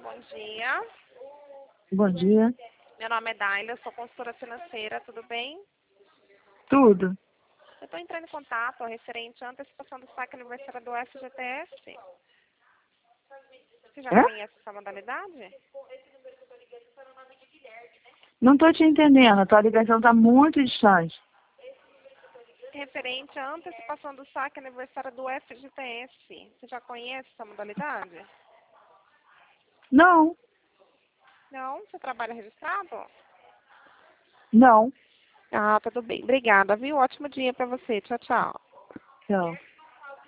bom dia. Bom dia. Meu nome é Daila, eu sou consultora financeira, tudo bem? Tudo. Eu estou entrando em contato referente à antecipação do saque aniversário do FGTS. Você já É? conhece essa modalidade? Não estou te entendendo. A tua ligação está muito distante. Referente à antecipação do saque aniversário do FGTS. Você já conhece essa modalidade? Não. Não? Você trabalha registrado? Não. Ah, tudo bem. Obrigada, viu? Ótimo dia para você. Tchau, tchau. Tchau.